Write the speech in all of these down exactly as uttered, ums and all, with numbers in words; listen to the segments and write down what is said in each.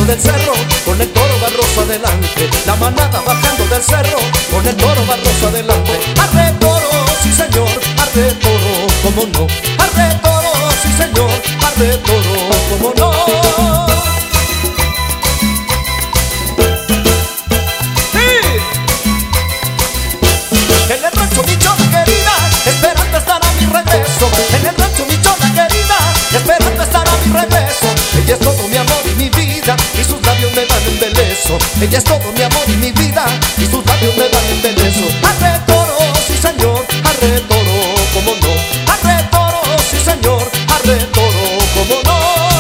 del cerro, con el toro barroso adelante. La manada bajando del cerro, con el toro barroso adelante. Arre toro, sí señor, arre toro, cómo no. Arre toro, sí señor, arre toro, cómo no. En el rancho mi chola querida, esperando estará mi regreso. En el rancho mi chola querida, esperando estará mi regreso. Ella es todo mi amor y mi vida, y sus labios me dan embeleso. Ella es todo mi amor y mi vida, y sus labios me dan embeleso. Arre toro, sí señor, arre toro, cómo no. Arre toro, sí señor, arre toro, cómo no.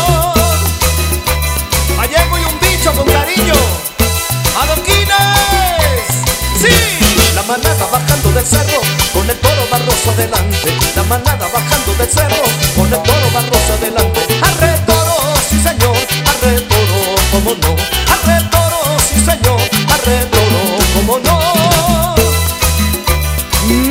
Allego y un bicho con cariño, adoquines, sí. La manada bajando del cerro, con el toro barroso adelante. La manada bajando del cerro, con el toro barroso adelante. Arre toro, sí señor, arre toro, cómo no. Arre toro, sí señor, arre toro, cómo no. mm.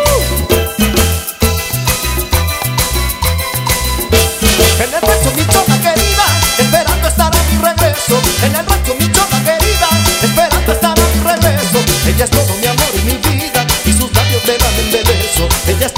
En el rancho mi chola querida, esperando estará mi regreso. En el rancho mi chola querida, esperando estará mi regreso. Ella es todo mi amor y mi vida, y sus labios me dan embeleso. Ella es